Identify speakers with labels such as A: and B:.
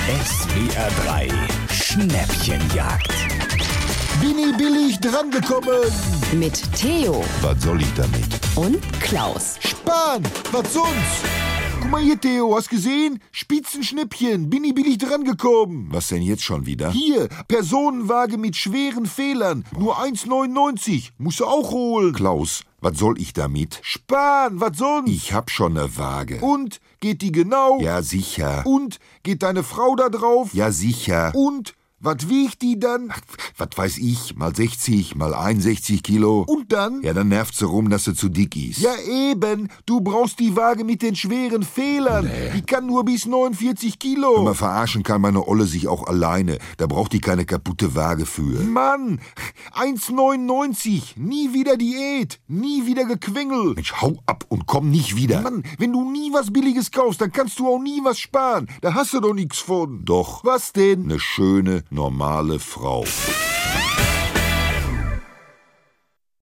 A: SWR 3 Schnäppchenjagd.
B: Bin ich billig drangekommen?
C: Mit Theo
B: Was soll ich damit?
C: und Klaus.
B: Spahn, was sonst? Guck mal hier, Theo, hast gesehen? Spitzenschnippchen, bin ich billig drangekommen. Was denn jetzt schon wieder? Hier, Personenwagen mit schweren Fehlern, nur 1,99. Musst du auch holen. Klaus, was soll ich damit? Spahn, was sonst? Ich hab schon ne Waage. Und, geht die genau? Ja, sicher. Und, geht deine Frau da drauf? Ja, sicher. Und, was wiegt die dann? Ach, was weiß ich, mal 60, mal 61 Kilo. Und dann? Ja, dann nervt sie rum, dass sie zu dick ist. Ja eben, du brauchst die Waage mit den schweren Fehlern. Nee. Die kann nur bis 49 Kilo. Wenn man verarschen kann meine Olle sich auch alleine. Da braucht die keine kaputte Waage für. Mann, 1,99, nie wieder Diät, nie wieder Gequengel. Mensch, hau ab und komm nicht wieder. Mann, wenn du nie was Billiges kaufst, dann kannst du auch nie was sparen. Da hast du doch nichts von. Doch. Was denn? Eine schöne, normale Frau.